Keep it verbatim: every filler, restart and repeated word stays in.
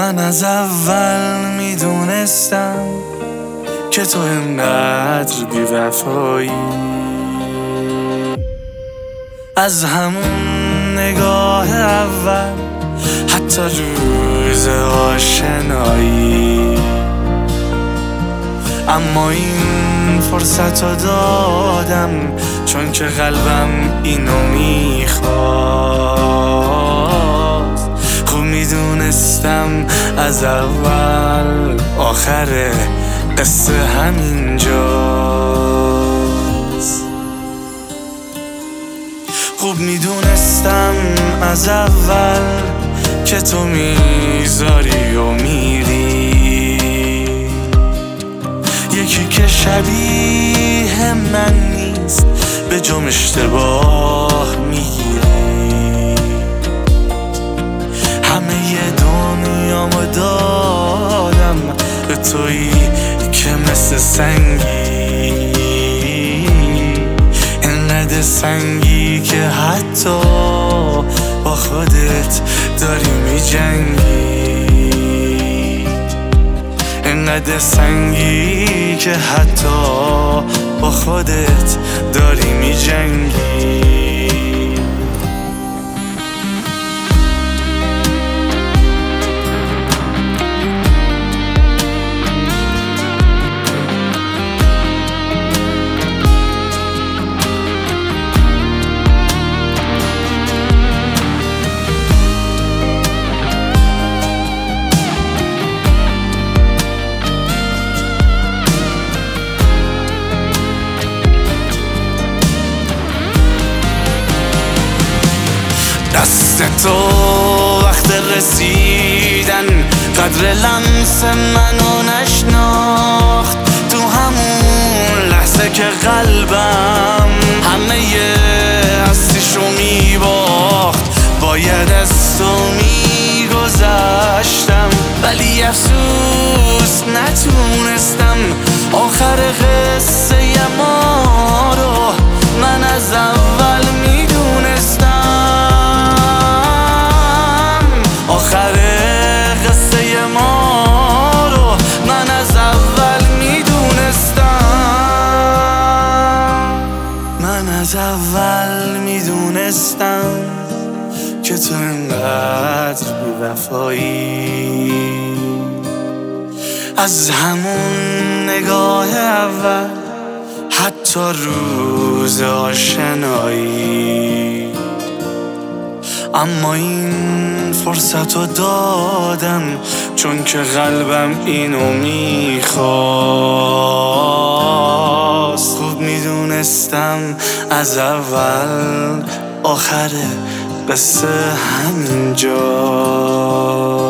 من از اول میدونستم که تو اینقدر بی‌وفایی. از همون نگاه اول، حتی روز آشنایی، اما این فرصت رو دادم چون که قلبم اینو میخواست. خوب میدونستم از اول آخر قصه همینجاست. خوب میدونستم از اول که تو میذاری و میری، یکی که شبیه من نیست به جم اشتباه میگیری. همه ی دنیامو دادم به تویی که مثل سنگی، اینقدر سنگی که حتی با خودت داری میجنگی، اینقدر سنگی که حتی با خودت داری میجنگی. دست تو وقت رسیدن قدر لمس منو نشناخت. تو همون لحظه که قلبم همه ی هستیشو میباخت، باید از تو میگذشتم ولی افسوس نتونستم. آخر قصه ی ما رو من از اول میدونستم، آخر قصه ی ما رو من از اول میدونستم. من از اول میدونستم که تو اینقدر بی‌وفایی. از همون نگاه اول، حتی روز آشنایی، اما این فرصت رو دادم چون که قلبم اینو میخواست. خوب میدونستم از اول آخر قصه همینجا.